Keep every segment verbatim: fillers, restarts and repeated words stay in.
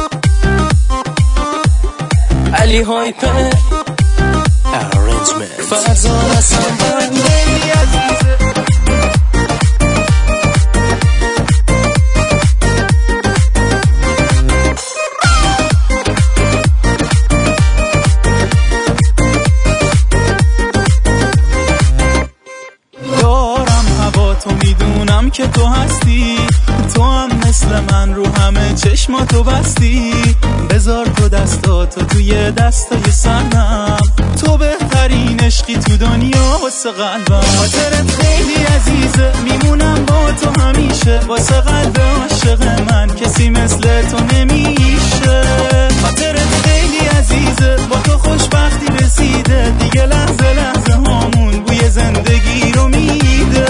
علی هایپر ارنجمنت فرزان هستم خیلی عزیزه. تو میدونم که تو هستی، تو هم مثل من رو همه چشماتو بستی. بذار تو دستاتو توی دستای سرم، تو بهترین عشقی تو دنیا واسه قلبم. خاطرت خیلی عزیزه، میمونم با تو همیشه. واسه قلب عاشق من کسی مثل تو نمیشه. خاطرت خیلی عزیزه، با تو خوشبختی رسیده. دیگه لحظه لحظه هامون بوی زندگی رو میده.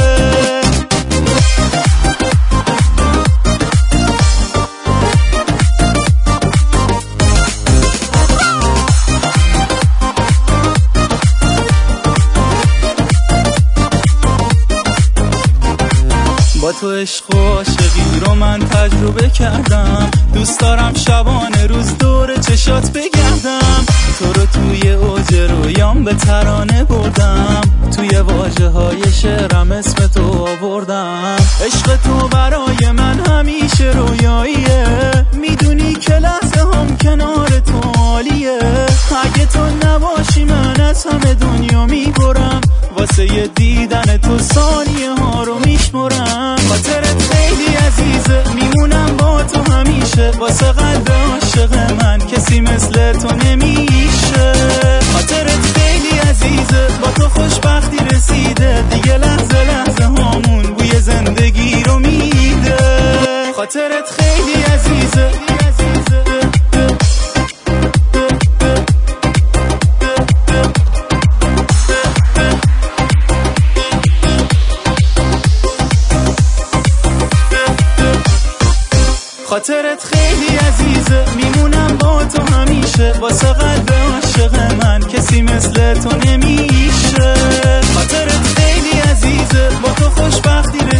با تو عشق و عاشقی رو من تجربه کردم. دوست دارم شبانه روز دور چشات بگردم. تو رو توی اوج رویام به ترانه بردم. توی واژه های شعرم اسم تو آوردم. عشق تو برای من همیشه رویاییه. میدونی که لحظه هم کنار تو عالیه. اگه تو نباشی من از همه دنیا میبرم. واسه یه دیدن تو ثانیه ها رو میشمرم. خاطرت خیلی عزیزه، میمونم با تو همیشه. واسه قلب عاشق من کسی مثل تو نمیشه. خاطرت خیلی عزیزه، با تو خوشبختی رسیده. دیگه لحظه لحظه هامون بوی زندگی رو میده. خاطرت خیلی عزیزه. خاطرت خیلی عزیزه، میمونم با تو همیشه. واسه قلب عاشق من کسی مثل تو نمیشه. خاطرت خیلی عزیزه، با تو خوشبختی